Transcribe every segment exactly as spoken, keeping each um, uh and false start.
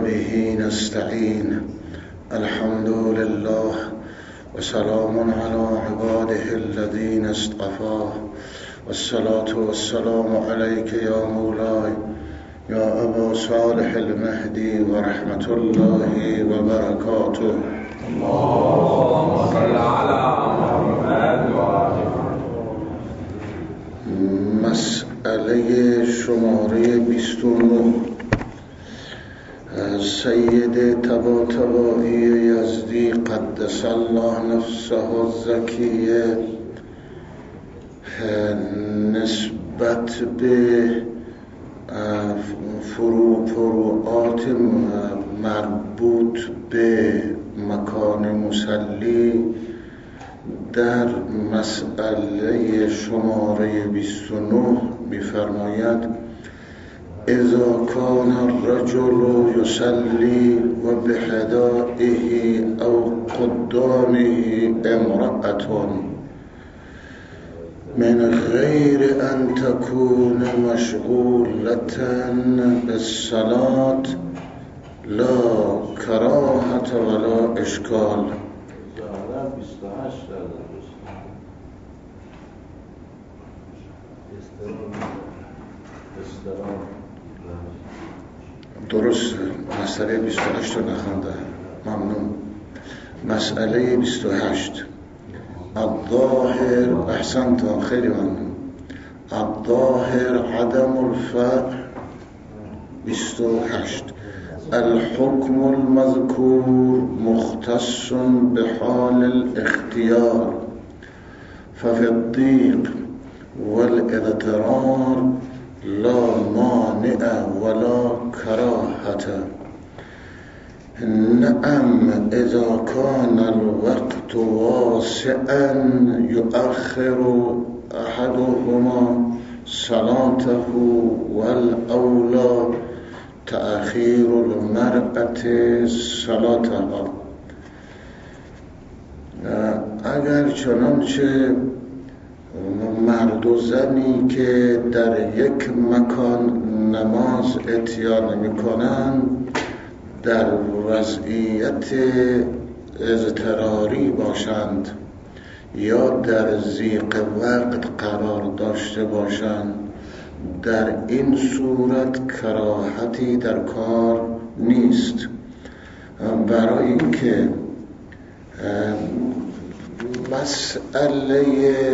وبه نستعين الحمد لله وسلام على عباده الذين اصطفى والصلاة والسلام عليك يا مولاي يا أبا صالح المهدي ورحمة الله وبركاته. اللهم صل على محمد وآل مسئله شماره بیست و نه سید طباطبایی یزدی قدس الله نفسه الزکیه نسبت به فرو فروعات مربوط به مکان مصلی در مسئله شماره بیست و نه می‌فرماید اذا کان الرجل یصلی و بحدائه او قدامه امرأة من غیر ان تكون مشغولة بالصلاة لا کراهة ولا اشکال. درست مسئله بیست و هشت رو نخونده. ممنون. مسئله بیست و هشت الظاهر احسنتم خیلی ممنون. الظاهر عدم الفعل بیست و هشت الحكم المذكور مختص بحال الاختيار ففي الضيق والاضطرار لا مانع ولا كراهة. نعم إذا كان الوقت واسعا يؤخر أحدهما صلاته والأولى تأخیر المرأة صلاتها. اگر چنانچه مرد و زنی که در یک مکان نماز اتیان میکنند در وضعیت اضطراری باشند یا در ضیق وقت قرار داشته باشند در این صورت کراهتی در کار نیست، برای اینکه مسئله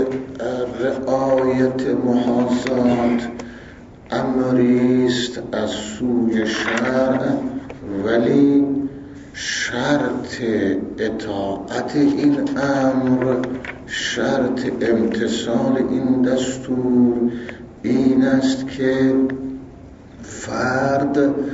رعایت محاذات امری است از سوی شرع، ولی شرط اطاعت این امر، شرط امتثال این دستور این است که فرد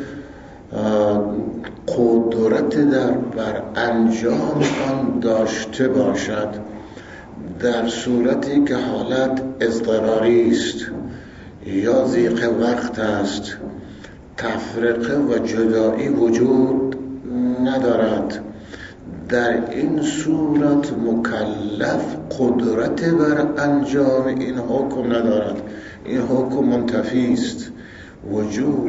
قدرت در بر انجام آن داشته باشد. در صورتی که حالت اضطراری است یا ضیق وقت است، تفرقه و جدایی وجود ندارد، در این صورت مکلف قدرت بر انجام این حکم ندارد. این حکم منتفی است. وجوب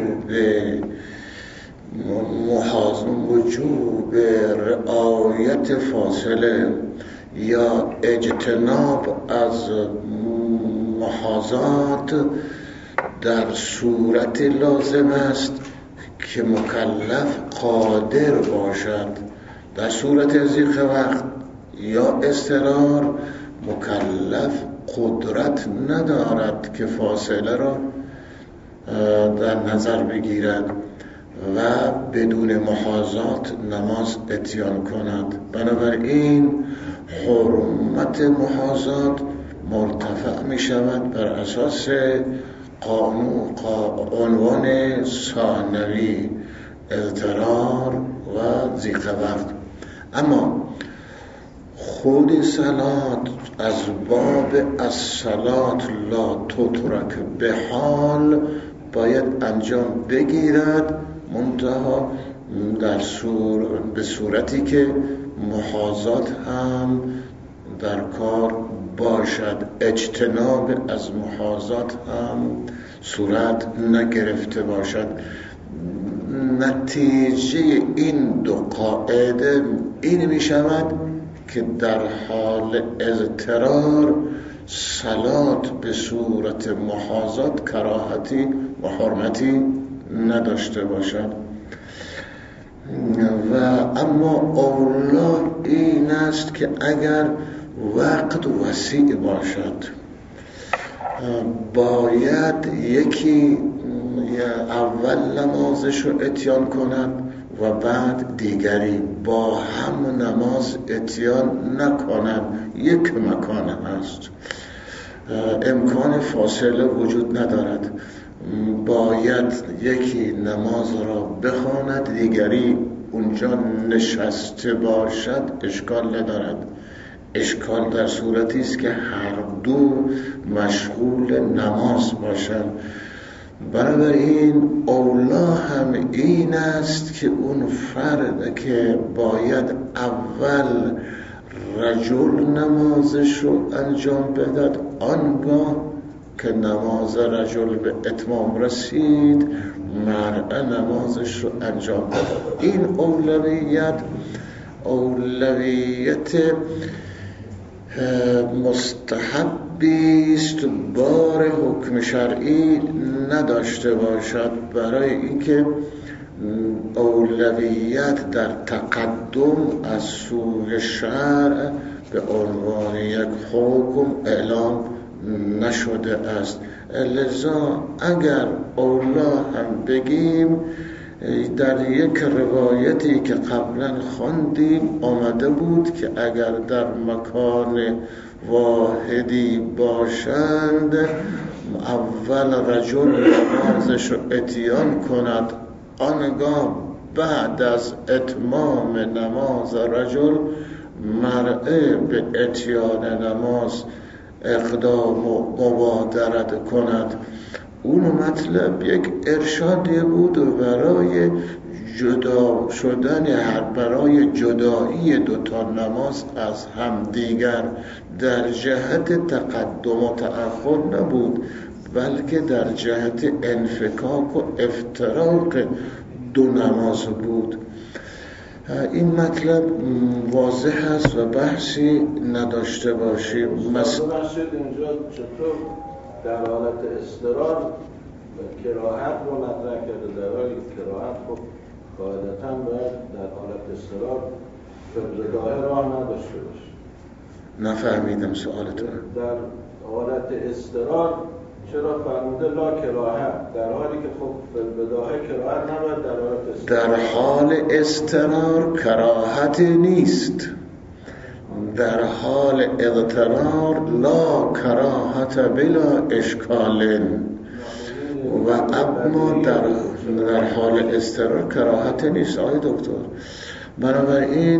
محاذات، وجوب رعایت فاصله یا اجتناب از محاذات در صورت لازم است که مکلف قادر باشد. در صورت ضیق وقت یا اضطرار مکلف قدرت ندارد که فاصله را در نظر بگیرد و بدون محاذات نماز اتیان کند. بنابراین حرمت محاذات مرتفع می شود بر اساس قانون عنوان ثانوی اضطرار و ضیق وقت. اما خود صلات از باب الصلات لا تترک به حال باید انجام بگیرد، منتها در صور به صورتی که محاذات هم در کار باشد، اجتناب از محاذات هم صورت نگرفته باشد. نتیجه این دو قاعده این می شود که در حال اضطرار صلات به صورت محاذات کراهتی و حرمتی نداشته باشد. و اما اولا این است که اگر وقت وسیع باشد باید یکی اول نمازش رو اتیان کند و بعد دیگری با هم نماز اتیان نکنند. یک مکان هست، امکان فاصله وجود ندارد، باید یکی نماز را بخواند دیگری اونجا نشسته باشد، اشکال ندارد. اشکال در صورتی است که هر دو مشغول نماز باشند. بنابراین اولا هم این است که اون فرد که باید اول رجل نمازش رو انجام بدهد، آنگاه که نماز رجل به اتمام رسید مرأة نمازش رو انجام بدهد. این اولویت اولویت مستحبی است، بار حکم شرعی نداشته باشد، برای اینکه اولویت در تقدم از سوی شرع به عنوان یک حکم اعلام نشده است. لذا اگر اولا هم بگیم، در یک روایتی که قبلا خواندیم آمده بود که اگر در مکان واحدی باشند اول رجل نمازش رو اتیان کند، آنگاه بعد از اتمام نماز رجل مرأة به اتیان نماز اقدام و مبادرت کند. اون مطلب یک ارشادی بود برای جدا شدن هر برای جدایی دوتا نماز از هم دیگر، در جهت تقدم و تأخر نبود، بلکه در جهت انفکاک و افتراق دو نماز بود. این مطلب واضح است و بحثی نداشته باشیم. مس... اینجا چطور در حالت اضطرار کراهت رو مطرح کرده؟ در حالی کراهت خب قاعدتاً باید در حالت اضطرار قبلگاه راه نداشته باشه. نفهمیدم سوالتون. در حالت اضطرار چرا فرموده لا کراهت، در حالی که خب قبلگاه کراهت نباید در حالت اضطرار؟ در حال اضطرار کراهت نیست، در حال اضطرار لا کراهت بلا اشکال، و اما در, در حال اضطرار کراهت نیست. آقای دکتر، بنابراین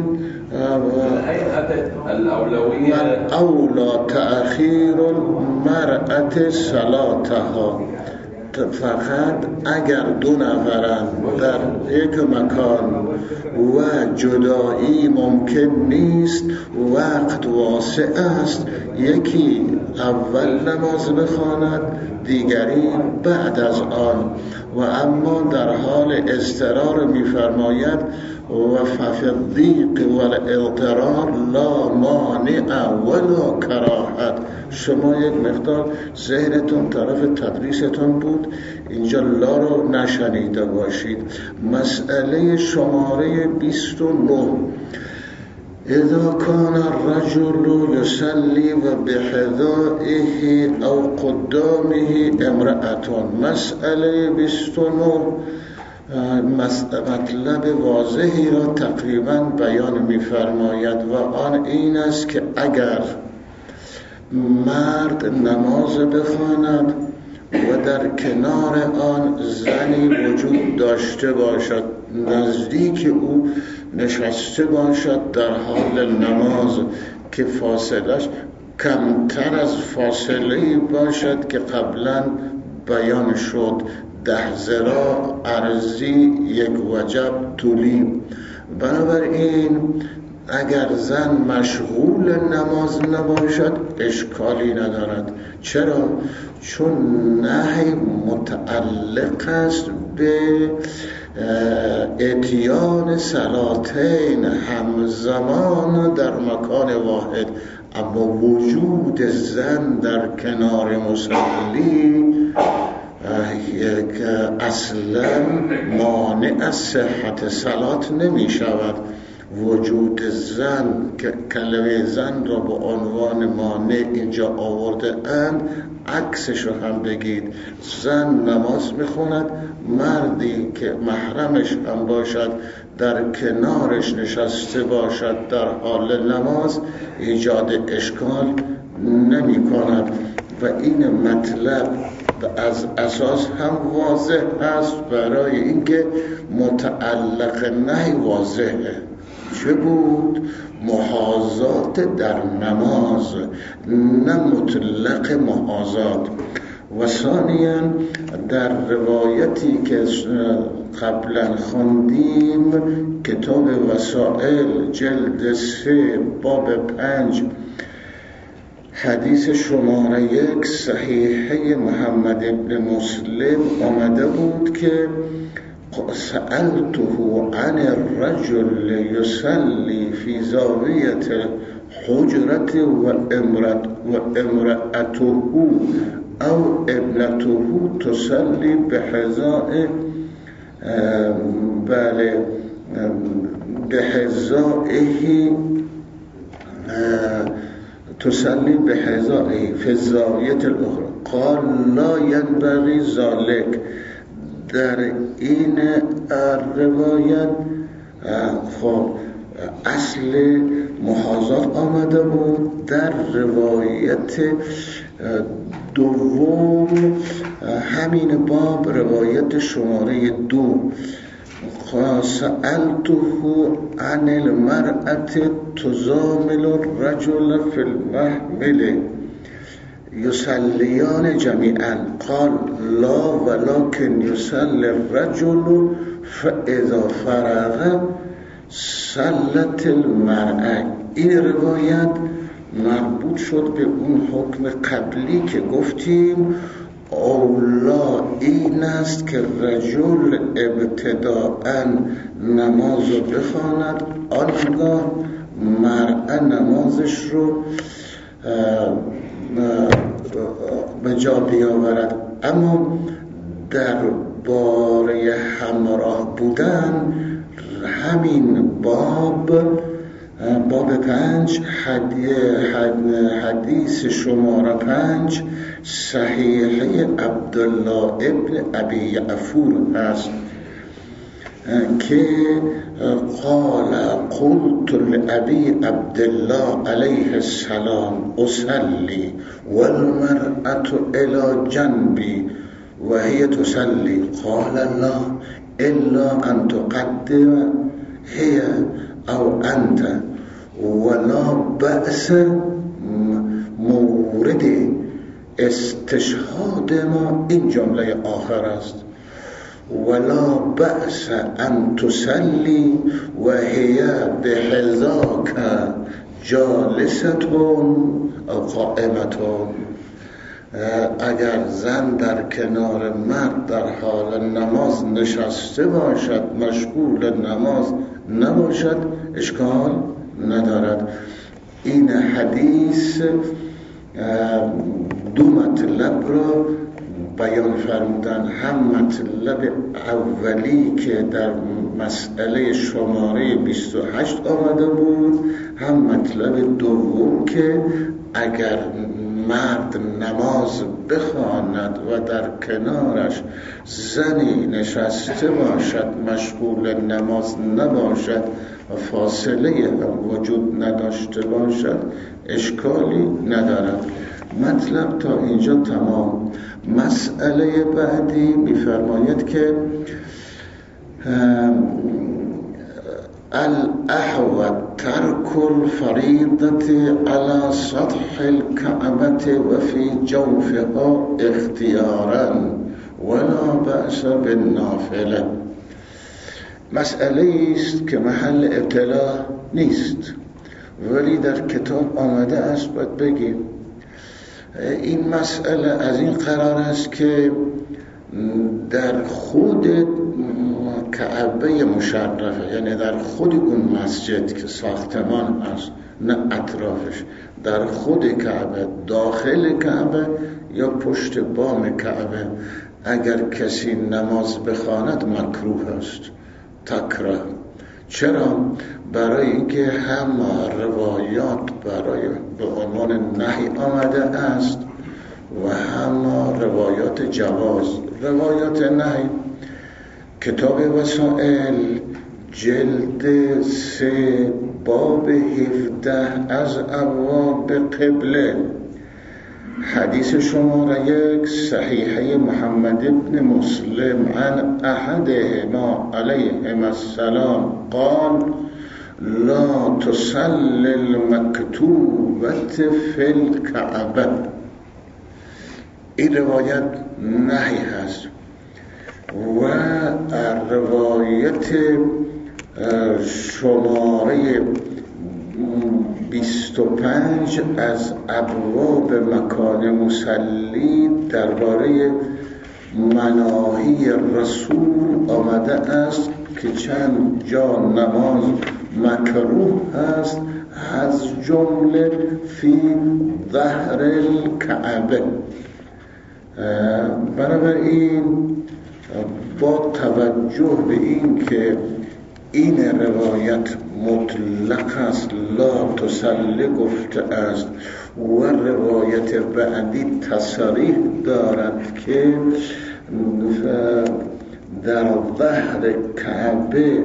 من اولا تأخیر المرأة صلاتها، فقط اگر دو نفرن در یک مکان و جدایی ممکن نیست، وقت واسع است، یکی اول نماز بخواند دیگری بعد از آن. و اما در حال اضطرار می‌فرماید و ففی الضیق والاضطرار لا مانع ولا کراهت. شما یک مقدار ذهنتون طرف تدریستون بود، اینجا لا رو نشنیده باشید. مسئله شماره بیست و نه، اذا کان الرجل یصلی و بحذائه او قدامه امرأة. مسئله بیست و نه مطلب واضحی را تقریبا بیان می‌فرماید و آن این است که اگر مرد نماز بخواند و در کنار آن زنی وجود داشته باشد، نزدیک او نشسته باشد در حال نماز که فاصلش کمتر از فاصله باشد که قبلا بیان شد، ده ذراع عرضی یک وجب طولی. بنابراین اگر زن مشغول نماز نباشد اشکالی ندارد. چرا؟ چون نهی متعلق است به اتیان صلاتین همزمان در مکان واحد، اما وجود زن در کنار مصلی اصلا مانع از صحت صلات نمی شود. وجود زن که کلمه زن را به عنوان مانع اینجا آورده اند، عکسش رو هم بگید. زن نماز میخوند، مردی که محرمش هم باشد در کنارش نشسته باشد در حال نماز ایجاد اشکال نمی کند و این مطلب از اساس هم واضح است برای اینکه متعلق نهی واضحه. چه بود؟ محاذات در نماز، نه مطلق محاذات. و ثانیاً در روایتی که قبلا خوندیم، کتاب وسائل جلد سه باب پنج حدیث شماره یک صحیحه محمد ابن مسلم آمده بود که سألته عن الرجل يصلي في زاوية حجرة وامرأته أو ابنته تصلي بحذاء بل بحذائه تصلي بحذائه في الزاوية الأخرى قال لا ينبغي ذلك. در این روایت خب اصل محاذات آمده بود. در روایت دوم همین باب روایت شماره دو سألته عن المرأة تزامل الرجل في المحمل يصليان جميعا قال لا ولكن يصلي الرجل فإذا فرغ صلت المرأة. این روایت مربوط شد به اون حکم قبلی که گفتیم اولا این است که رجل ابتداءً نماز رو بخواند، آنگاه مرأة نمازش رو به جا بیاورد. اما در باره همراه بودن همین باب باب پنج حدیث شماره پنج صحیحه عبدالله ابن ابی یعفور است که قال قلت لأبي عبد الله عليه السلام أصلي والمرأة إلى جنبي وهي تصلي قال لا إلا أن تقدم هي أو أنت ولا بأس. مورد استشهاد ما این جمله آخر است ولا بأس أن تصلي وهي بحذاك جالسة أو قائمة. اگر زن در کنار مرد در حال نماز نشسته باشد مشغول نماز نباشد اشکال ندارد. این حدیث دو مطلب را بیان فرمودن، هم مطلب اولی که در مسئله شماره بیست و هشت آمده بود، هم مطلب دوم که اگر مرد نماز بخواند و در کنارش زنی نشسته باشد مشغول نماز نباشد و فاصله هم وجود نداشته باشد اشکالی ندارد. مطلب تا اینجا تمام. مسئله بعدی می‌فرماید که الاحوط ترک الفریضة على سطح الكعبة وفي جوفها اختیارا ولا بأس بالنافله. مسئله است که محل ابتلا نیست ولی در کتاب آمده است باید بگیم. این مسئله از این قرار است که در خود کعبه مشرفه، یعنی در خود اون مسجد که ساختمان هست، نه اطرافش، در خود کعبه، داخل کعبه یا پشت بام کعبه اگر کسی نماز بخواند مکروه است، تکره. چرا؟ برای اینکه هم روایات برای به عنوان نهی آمده است و هم روایات جواز. روایات نهی کتاب وسائل جلد سه باب هفده از ابواب قبله، حدیث شماره یک صحیحه محمد ابن مسلم عن احدهما علیهم السلام قال لا تصل المکتوبة فی الکعبه. این روایت نهی هست و روایت شماره بیست و پنج از ابواب مکان مصلی درباره مناهی رسول آمده است که چند جا نماز مکروه است، از جمله فی ظهر الکعبه. بنابراین با توجه به این که این روایت مطلق است، لا تصلی گفته است و روایت بعدی تصریح دارد که در ظهر کعبه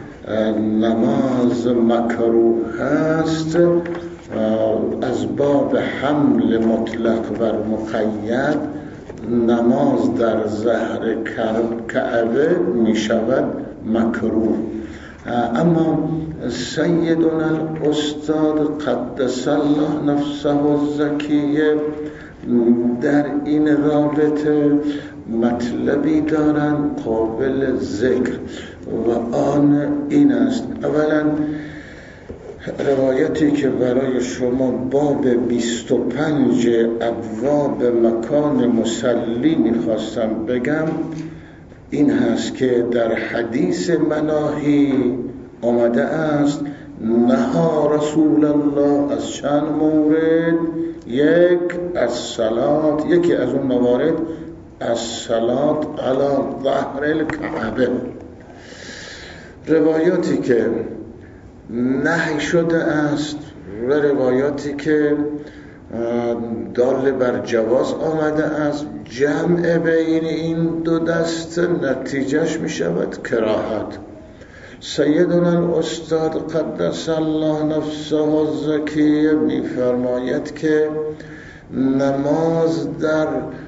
نماز مکروه است، از باب حمل مطلق بر مقید نماز در ظهر کعبه می شود مکروه. اما سیدنا الاستاد قدس الله نفسه الزکیه در این رابطه مطلبی دارند قابل ذکر و آن این است: اولا روایتی که برای شما باب بیست و پنج ابواب مکان مصلی میخواستم بگم این هست که در حدیث مناهی آمده است نها رسول الله از چند مورد، یک از صلات، یکی از اون موارد از صلات علی ظهر الکعبه. روایاتی که نهی شده است و روایاتی که دال بر جواز آمده است، جمع بین این دو دسته نتیجهش می شود کراهت. سیدنا الاستاد قدس الله نفسه الزکیه می فرماید که نماز در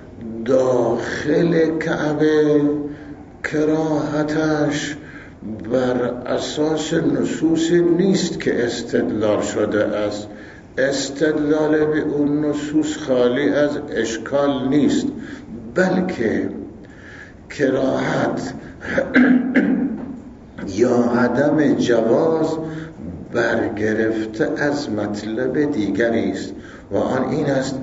داخل کعبه کراهتش بر اساس نصوص نیست که استدلال شده است. استدلال به اون نصوص خالی از اشکال نیست، بلکه کراهت یا عدم جواز برگرفته از مطلب دیگری است و آن این است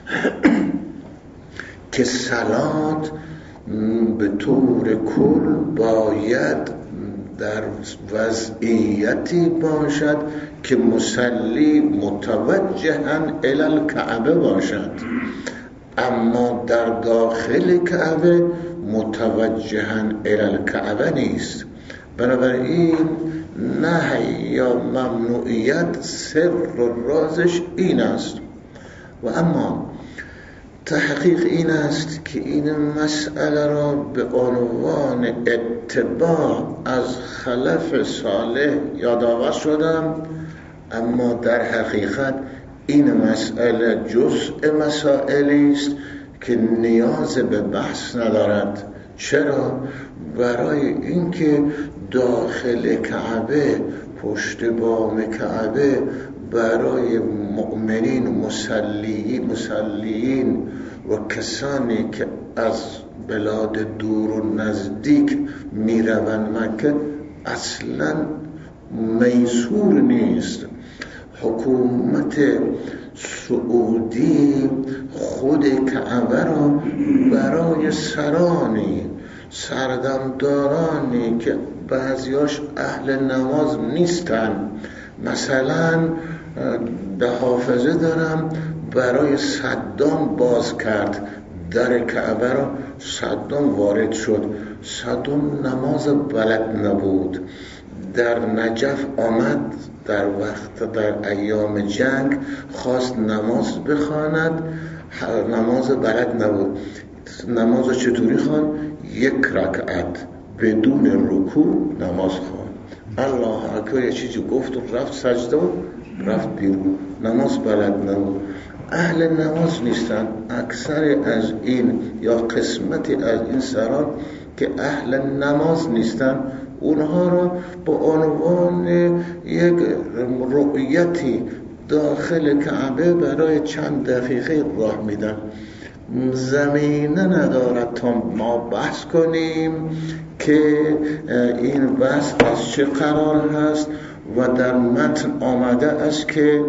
که صلات به طور کل باید در وضعیتی باشد که مصلی متوجها الی الکعبه باشد، اما در داخل کعبه متوجها الی الکعبه نیست. بنابراین نهی یا ممنوعیت سر و رازش این است. و اما تحقیق این است که این مسئله را به عنوان اتباع از خلف صالح یادآور شدم، اما در حقیقت این مسئله جزء مسائلی است که نیاز به بحث ندارد. چرا؟ برای اینکه داخل کعبه، پشت بام کعبه، برای مؤمنین و مسلیین مسلیین و کسانی که از بلاد دور و نزدیک می روند مکه اصلا میسور نیست. حکومت سعودی خود کعبه را برای سرانی سردمدارانی که بعضیاش اهل نماز نیستن، مثلا به حافظه دارم برای صدام باز کرد در کعبه را. صدام وارد شد، صدام نماز بلد نبود، در نجف آمد در وقت در ایام جنگ خواست نماز بخواند، نماز بلد نبود. نماز چطوری خوان؟ یک رکعت بدون رکوع نماز خوان، الله اکبر یه چیزی گفت و رفت سجده و رفت بیرون. نماز بلد نبود. اهل نماز نیستن. اکثر از این یا قسمتی از این سران که اهل نماز نیستن، اونها را با عنوان یک رؤیتی داخل کعبه برای چند دقیقه راه میدن. زمینه ندارد تا ما بحث کنیم که این بحث از چه قرار هست و در متن آمده است که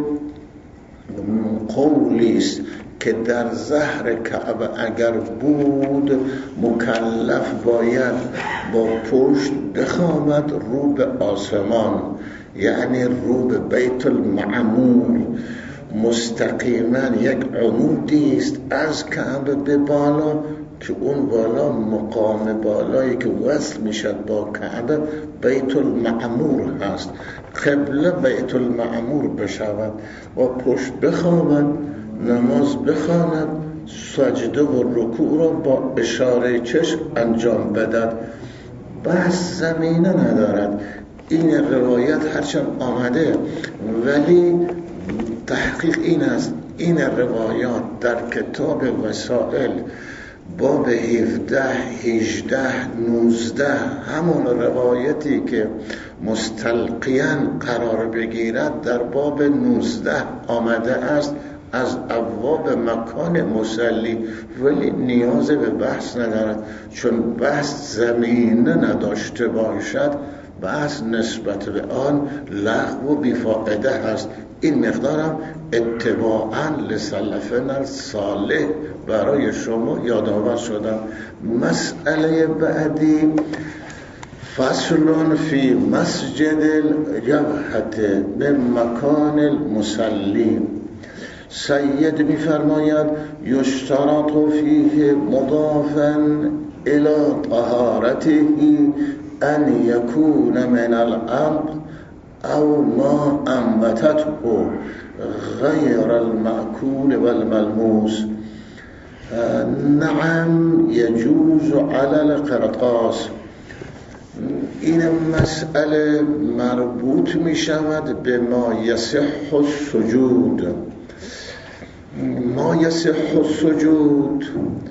قولی است که در زهر کعبه اگر بود مکلف باید با پشت بخوابد رو به آسمان، یعنی رو به بیت المعمور، مستقیما یک عمودی است از کعبه به بالا که اون بالا مقام بالایی که وصل میشد با کعبه بیت المعمور هست. قبله بیت المعمور بشود و پشت بخوابد، نماز بخواند، سجده و رکوع را با اشاره چشم انجام بدد. بس زمینه ندارد. این روایت هرچند آمده ولی تحقیق این است این روایات در کتاب وسائل باب هفده، هجده، نوزده همون روایتی که مستلقیاً قرار بگیرد در باب نوزده آمده است از ابواب مکان مصلی، ولی نیاز به بحث ندارد چون بحث زمینه نداشته باشد. بحث نسبت به آن لغو و بیفائده هست. این مقدارم اتباعاً لسلفنا الصالح برای شما یادآور شدم. مسئله بعدی فصل فی مسجد الجبهة من مکان المصلی. سید می فرماید یشترط فیه مضافا الی طهارته ان یکون من الارض او ما انبتته غیر المأکول والملموس. نعم یجوز علی القرطاس. این مسئله مربوط می شود به ما یصح السجود. ما یصح السجود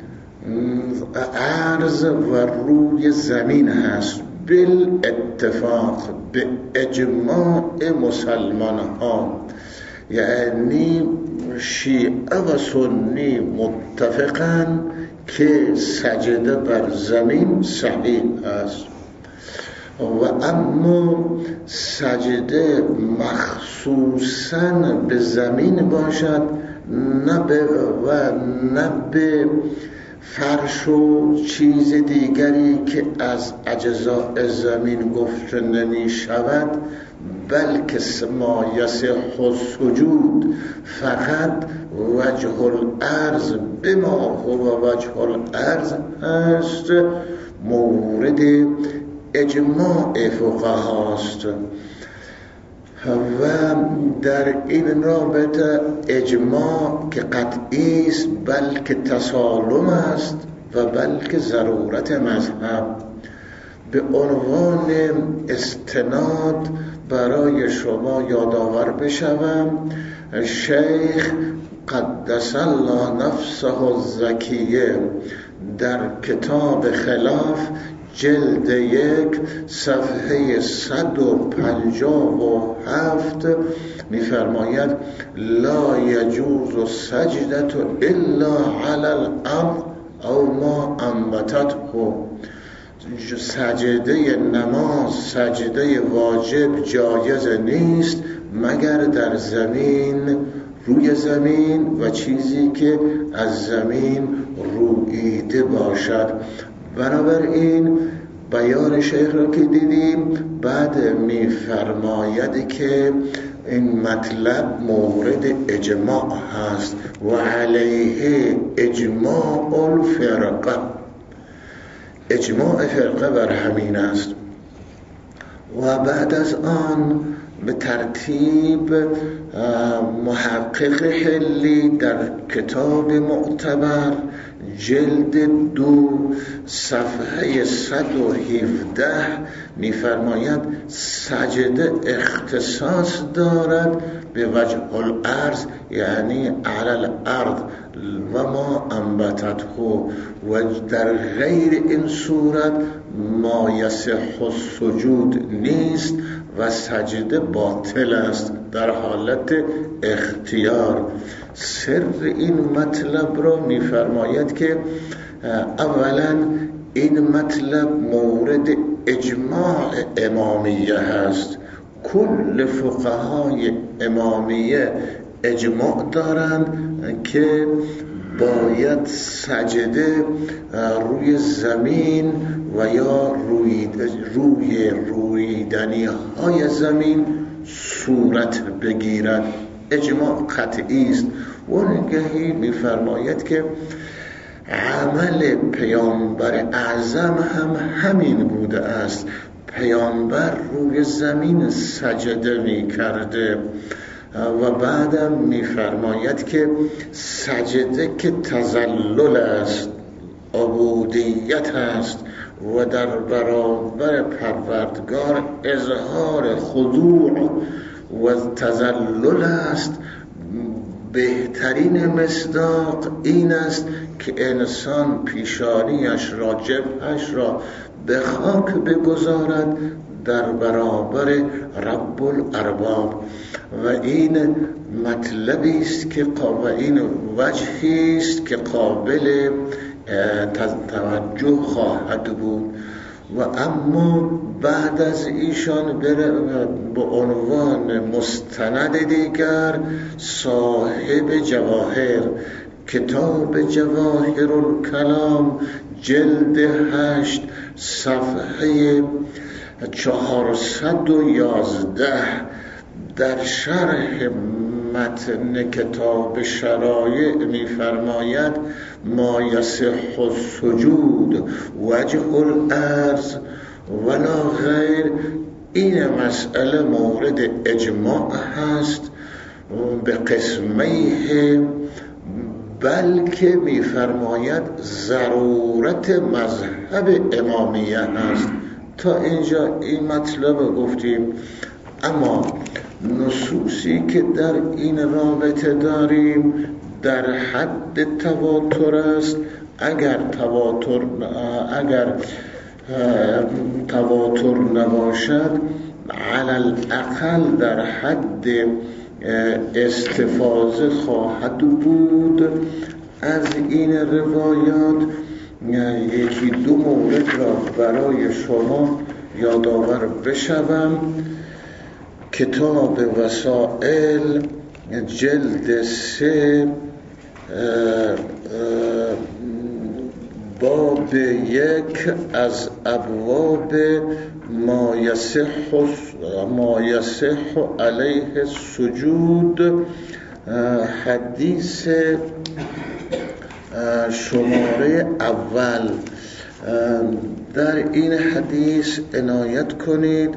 عرض و روی زمین هست بالاتفاق، به اجماع مسلمان ها، یعنی شیعه و سنی متفقاً که سجده بر زمین صحیح است و اما سجده مخصوصاً به زمین باشد نه به و نه به فرش و چیز دیگری که از اجزاء زمین گفته نمی شود، بلکه ما یصح السجود فقط وجه الارض بما هو وجه الارض هست، مورد اجماع فقهاست و در این رابطه اجماع که قطعی است بلکه تسالم است و بلکه ضرورت مذهب. به عنوان استناد برای شما یادآور بشوم، شیخ قدس الله نفسه الزکیه در کتاب خلاف جلد یک صفحه صد و پنجاه و هفت می‌فرماید لا یجوز سجدت الا علی الارض او ما انبتته. سجده نماز، سجده واجب جایز نیست مگر در زمین، روی زمین و چیزی که از زمین روییده باشد. بنابراین بیان شیخ را که دیدیم، بعد می‌فرماید که این مطلب مورد اجماع هست و علیه اجماع الفرقه، اجماع فرقه بر همین است. و بعد از آن به ترتیب محقق حلی در کتاب معتبر جلد دو صفحه صد و هفده می‌فرماید سجده اختصاص دارد به وجه الارض، یعنی علی الارض و ما انبتته، و در غیر این صورت ما یصح السجود نیست و سجده باطل است در حالت اختیار. سر این مطلب را می‌فرماید که اولا این مطلب مورد اجماع امامیه هست. کل فقهای امامیه اجماع دارند که باید سجده روی زمین و یا روی روی رویدنی های زمین صورت بگیرد. اجماع قطعی است. و نگهی می‌فرماید که عمل پیامبر اعظم هم همین بوده است. پیامبر روی زمین سجده می‌کرده. و بعدم می‌فرماید که سجده که تذلل است، عبودیت است و در برابر پروردگار اظهار خضوع و تذلل است. بهترین مصداق این است که انسان پیشانیش را، جبهش را به خاک بگذارد در برابر رب الارباب. و این مطلبی است که و این وجهی است که قابل توجه خواهد بود. و اما بعد از ایشان به عنوان مستند دیگر صاحب جواهر، کتاب جواهر الکلام جلد هشت صفحه چهارصد و یازده در شرح متن کتاب شرایع می‌فرماید ما یصح السجود وجه الارض ولا غیر. این مسئله مورد اجماع هست به قسمیه، بلکه می‌فرماید ضرورت مذهب امامیه هست. تا اینجا این مطلب گفتیم. اما نصوصی که در این رابطه داریم در حد تواتر است. اگر تواتر اگر تواتر نباشد، علی الاقل در حد استفاضه خواهد بود از این روایات. یکی دو مورد را برای شما یادآور بشوم. کتاب وسائل جلد سه باب یک از ابواب ما یصح ما یصح علیه السجود، حدیث شماره اول. در این حدیث عنایت کنید.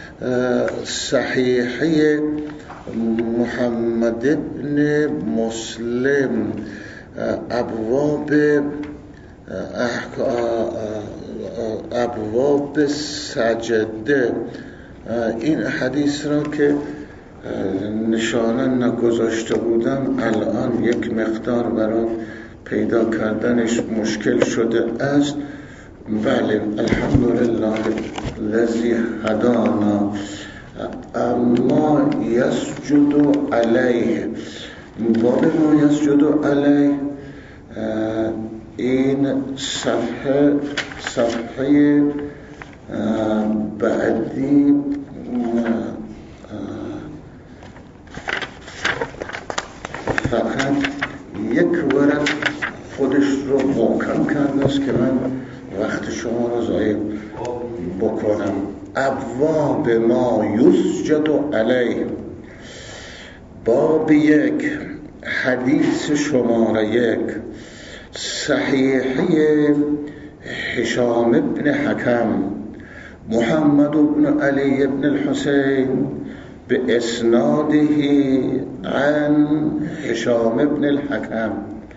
صحیحه محمد ابن مسلم ابواب ابواب سجده، این حدیث را که نشانه نگذاشته بودم الان یک مقدار برای پیدا کردنش مشکل شده است. بله، الحمدلله الذی هدانا. اما یسجد علیه، باب ما یسجد علیه، این صفحه صفحه بعدی فقط یک ورق خودش رو محکم کرده است که من وقت شما رو ضایع بکنم. ابواب ما یسجد علیه، باب یک، حدیث شماره یک، صحیحه هشام ابن حکم محمد ابن علی ابن الحسین به اسناده عن هشام ابن الحکم.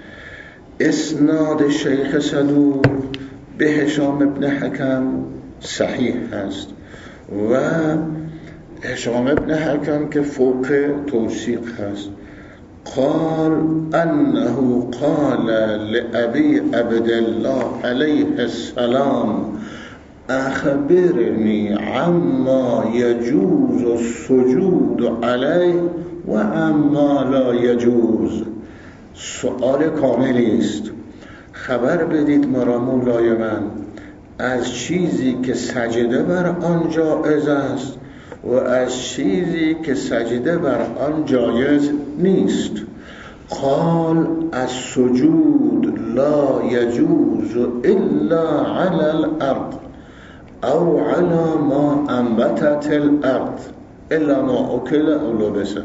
اسناد شیخ صدوق به هشام ابن حکم صحیح است و هشام ابن حکم که فوق توثیق هست. قال انه قال لأبي عبد الله علیه السلام اخبرنی عما یجوز السجود علیه و عما لا یجوز. سؤال کاملی است. خبر بدید مرا مولای من از چیزی که سجده بر آن جایز است و از چیزی که سجده بر آن جایز نیست. قال السجود لا يجوز الا على الارض او على ما انبتت الارض الا ما اکل او لبس.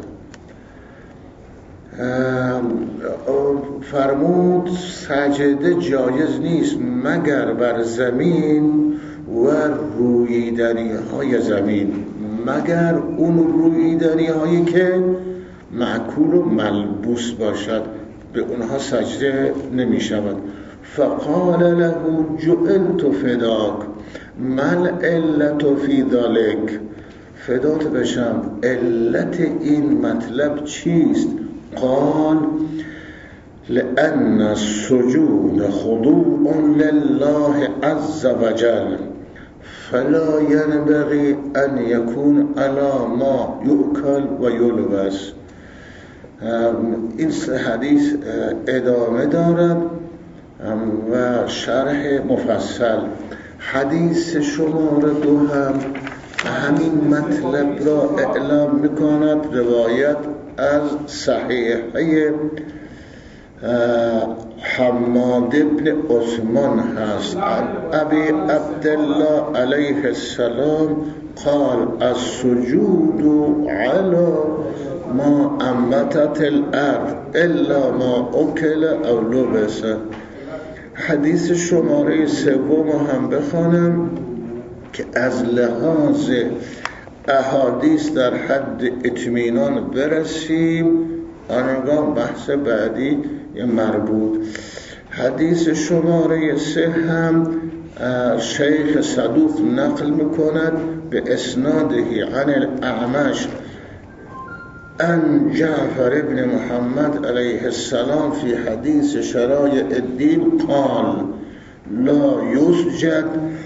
فرمود سجده جایز نیست مگر بر زمین و رویدنی های زمین، مگر اون رویدنی هایی که معکول و ملبوس باشد، به اونها سجده نمی شود. فقال له جعلت فداک من علت فی ذلک، فدات بشم علت این مطلب چیست؟ قال لأن السجود خضوع لله عز وجل فلا ينبغي أن يكون على ما يؤكل و يلبس. این حدیث ادامه دارد و شرح مفصل. حدیث شماره دو هم همین مطلب را اعلام میکند. روایت از صحیحه حماد ابن عثمان هست عن ابی عبدالله علیه السلام قال السجود علی ما انبتت الارض الا ما اکل او لبس. حدیث شماره سوم هم بخوانم که از لحاظ احادیث در حد اطمینان برسیم، آنگاه بحث بعدی مربوط. حدیث شماره سه هم شیخ صدوق نقل میکند به اسناده عن الاعمش ان جعفر ابن محمد علیه السلام فی حدیث شرایع الدین قال لا یسجد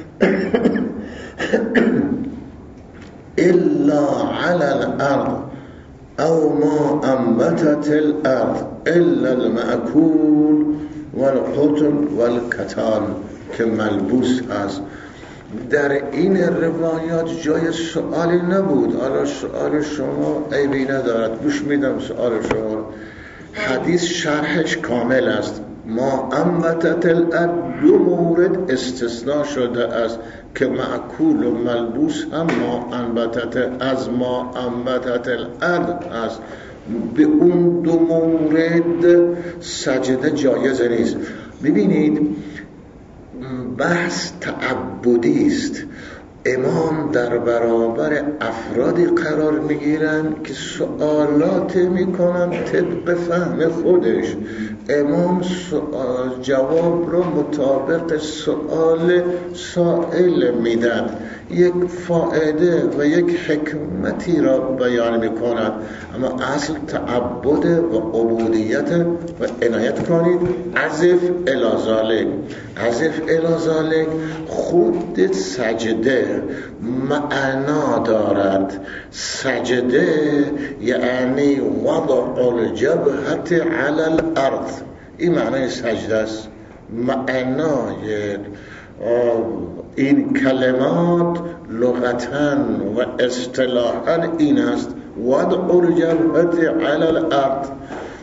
الا على الارض او ما انبتت الارض الا المأکول والقطن والکتان که ملبوس هست. در این روایات جای سؤالی نبود. حالا سؤال شما عیبی ندارد، گوش میدم سؤال شما. حدیث شرحش کامل است. ما انبتت الارض دو مورد استثناء شده است که معکول و ملبوس هم ما انبتت از ما انبتت الارض است. به اون دو مورد سجده جایز نیست. ببینید بحث تعبدی است. امام در برابر افرادی قرار میگیرند که سوالات میکنن طبق فهم خودش. امام جواب رو مطابق سؤال سائل میدن، یک فائده و یک حکمتی را بیان میکنند. اما اصل تعبد و عبودیت و عنایت کنید. عزف الی ذالک، عزف الی ذالک خود سجده معنا دارد. سجده یعنی وضع الجبهت علی الارض، این معنای سجده است. معنای این کلمات لغتاً و اصطلاحاً این است: وضع الجبهت علی الارض،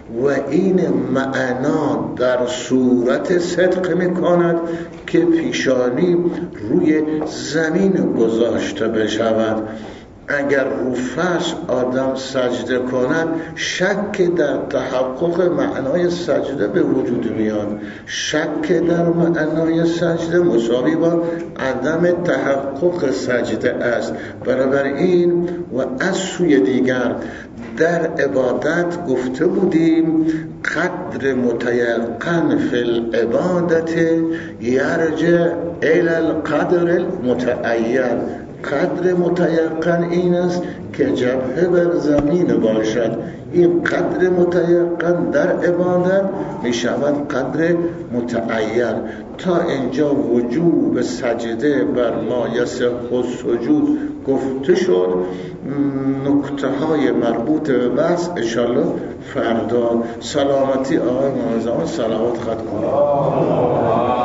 و این معنا در صورت صدق میکند که پیشانی روی زمین گذاشته بشود. اگر رو فرش آدم سجده کند شک در تحقق معنای سجده به وجود میاد. شک در معنای سجده مساوی با عدم تحقق سجده است. بنابراین و از سوی دیگر در عبادت گفته بودیم قدر متیقن فی العبادت یرجع الی القدر المتعین. قدر متیقن این است که جبهه بر زمین باشد. این قدر متیقن در عبادت می شود قدر متعین. تا اینجا وجوب سجده بر ما یصح السجود گفته شد. نکته های مربوط به بحث انشالله فردا. سلامتی آقای معظم صلوات خط کنید.